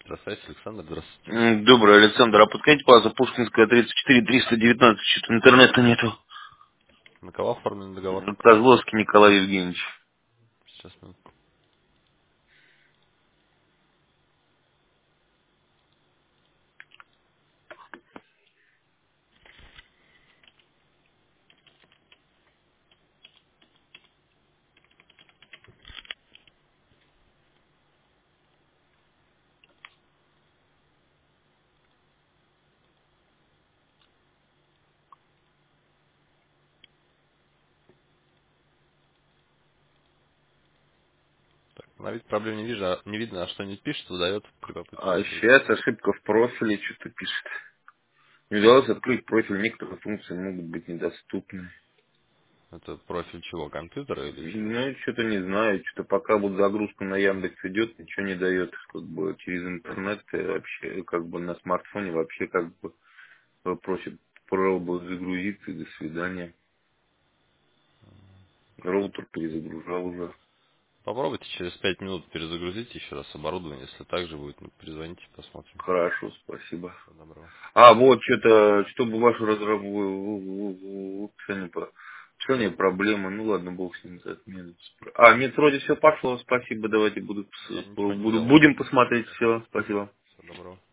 Красавец Александр, здравствуйте. Добрый, Александр. А подскажите, пожалуйста, Пушкинская, 34, 319, что-то интернета нету. На кого оформлен договор? Козловский Николай Евгеньевич. Сейчас минутку. На вид проблем не вижу, не видно, а что-нибудь пишет, выдает при попытке А открыть. сейчас ошибка в профиле, что-то пишет. Не удалось открыть профиль, некоторые функции могут быть недоступны. Это профиль чего, компьютера или чего? Ну, что-то не знаю, что-то пока вот загрузка на Яндекс идет, ничего не дает. Как бы через интернет вообще, как бы на смартфоне вообще как бы просит пробовать загрузиться и до свидания. Роутер перезагружал уже. Попробуйте через 5 минут перезагрузить еще раз оборудование, если так же будет, ну, перезвоните, посмотрим. Хорошо, спасибо. Всего доброго. А, вот, что-то, чтобы вашу разработку, решение проблемы, ну ладно, бог с ним за отмену. А, нет, вроде все пошло, спасибо, давайте Я ничего не делал. будем посмотреть, все, спасибо. Всего доброго.